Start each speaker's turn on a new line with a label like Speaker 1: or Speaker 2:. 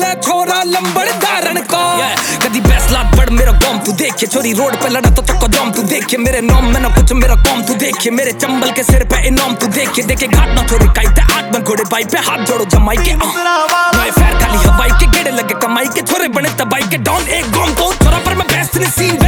Speaker 1: मैं छोरा लंबड़ धारण का। कदी फैसला पड़ मेरा कौम तू देखे, छोरी रोड पे लड़ा तो चक्को जम तू देखे, मेरे नाम में ना कुछ मेरा कौम तू देखे, मेरे चंबल के सिर पे इनाम तू देखे, देखे घाट ना छोरी काईते आग में घोड़े बाई पे हाथ जोड़ो जमाई के नए फैर खाली हवाई के गेड़े लगे कमाई के, छोरे बने तबाई के डॉन एक गम को छोरा पर मैं बेस्ट नहीं सीन